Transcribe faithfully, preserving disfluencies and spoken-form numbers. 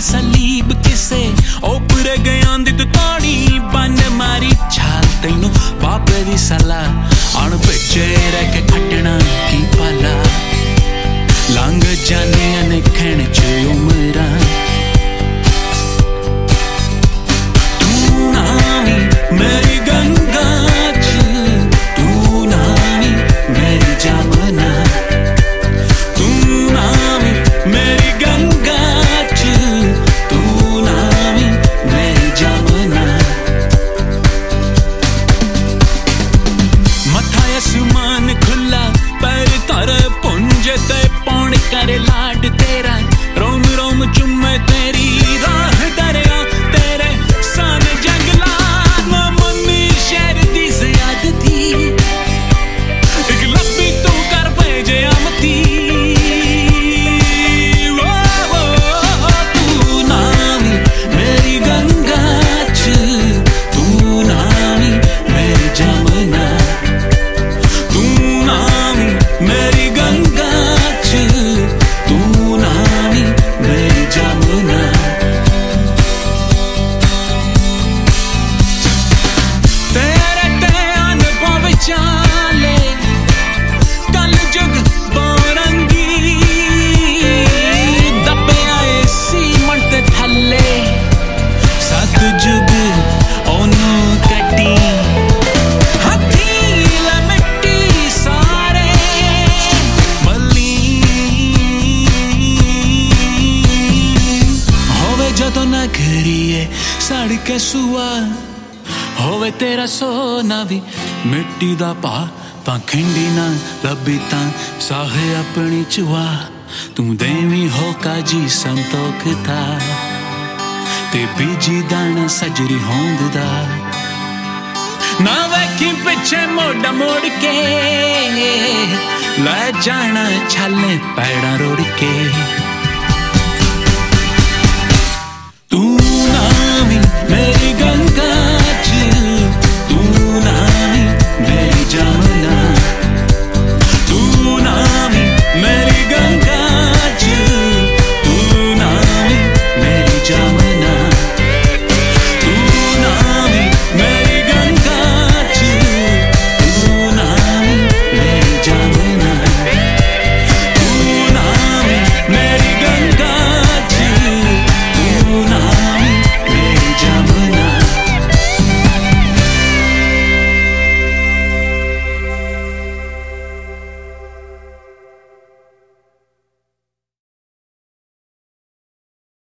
सलीब किसे ओपर गया दी तू तोड़ी बन मारी छाल तैनू बापे दी सलाह अण पिछे रह के खटना की पाला लंघ जाने अनखण च उमरा तू नावी मेरी गंगा च तू नावी मेरी जमुना तू नावी मेरी गंगा च तू नावी मेरी जमुना मथा आसमान खुला पैर तर पुंज ते पौण करे लाड तेरा रोम रोम चुम्मे तेरी राह दरिया तेरे सन जंगला ना मम्मी शहर दी ज़ियादती एक लब्बी तू कर भेजे अमती तू नावी मेरी गंगा च तू नावी मेरी जमुना तू नावी मेरी गंगा च तू नावी मेरी जमुना तेरे ते अनुभव चाले कल जुग बोरंगी दबे आए सीमंट ते थल्ले सत जुग ओनू कटी हथीला मिट्टी सारे बली होवे जदों ना करिए सड़ के सुआ होवे तेरा सोना भी मिट्टी दा पा तां खिंडी ना लब्बी तां साहे अपनी चुआ तू देवी होका जी संतोख था ते बीजी दाना सजरी होंद दा ना वेखी पिछे मोड़ा मोड़ के लै जाना छाले पैड़ा रोड़ के।